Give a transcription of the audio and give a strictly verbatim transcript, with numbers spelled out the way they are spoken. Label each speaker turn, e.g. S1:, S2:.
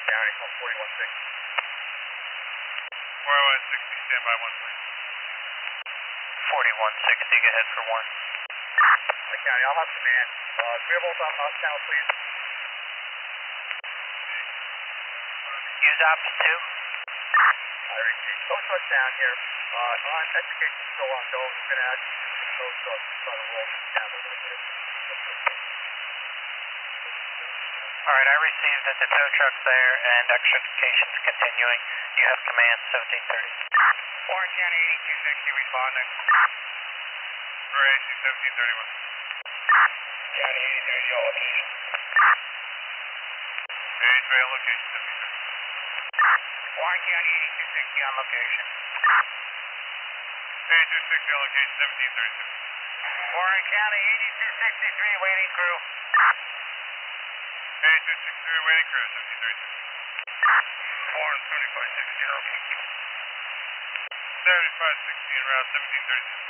S1: County, call forty-one sixty.
S2: forty-one sixty, stand by one, please.
S3: forty-one sixty, go ahead for one.
S1: Lake County, I'll have command. Uh, three of us on uh, channel, please.
S3: Use ops two.
S1: I repeat, no touchdown here. Uh, on education still ongoing. We're going to add some those trucks to try to roll down a little bit.
S3: All right, I received that the tow truck's there and extrication's continuing. You have command seventeen thirty.
S4: Warren County eighty-two sixty responding.
S2: For A C seventeen thirty-one.
S4: County eighty thirty, your location.
S2: eighty-three on location, seventeen thirty.
S4: Warren County eighty-two sixty on location.
S2: eighty-two sixty on location, seventeen thirty-six.
S4: Warren County eighty-two sixty-three, waiting crew.
S2: eighty-two sixty-three, waiting crew, seventeen thirty-six.
S4: Warren seventy-five sixty.
S2: seventy-five sixty en route, seventeen thirty-six.